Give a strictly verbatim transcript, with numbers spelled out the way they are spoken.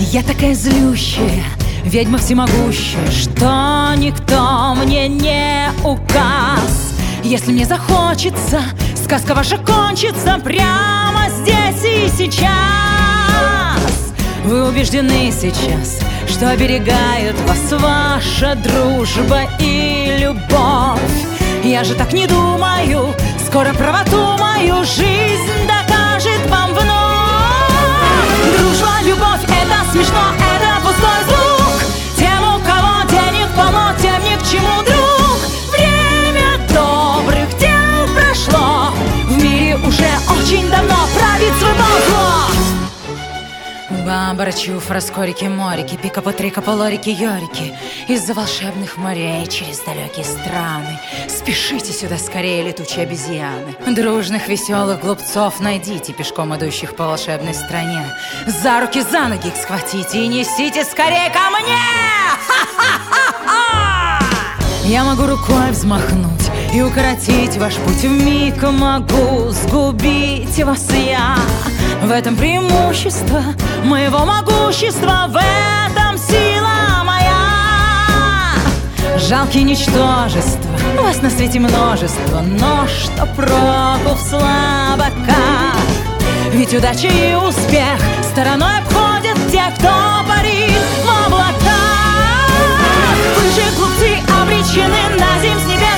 Я такая злющая, ведьма всемогущая, что никто мне не указ. Если мне захочется, сказка ваша кончится прямо здесь и сейчас. Вы убеждены сейчас, что оберегает вас ваша дружба и любовь. Я же так не думаю, скоро правоту мою жизнь докажет вам вновь. Дружба, любовь — это смешно, это пустой звук. Тем, у кого денег полно, тем ни к чему, друг. Время добрых дел прошло, в мире уже очень давно правит свой бог зло. Бамбара, фраскорики, морики, пика-потрика, полорики, йорики. Из-за волшебных морей через далекие страны спешите сюда скорее, летучие обезьяны. Дружных, веселых глупцов найдите, пешком идущих по волшебной стране. За руки, за ноги их схватите и несите скорее ко мне! Ха-ха-ха-ха! Я могу рукой взмахнуть и укоротить ваш путь, вмиг могу сгубить вас я. В этом преимущество моего могущества, в этом сила моя. Жалкие ничтожества, вас на свете множество, но что проку в слабаках? Ведь удача и успех стороной обходят тех, кто парит в облаках. Вы же, глупцы, обречены на земь с небес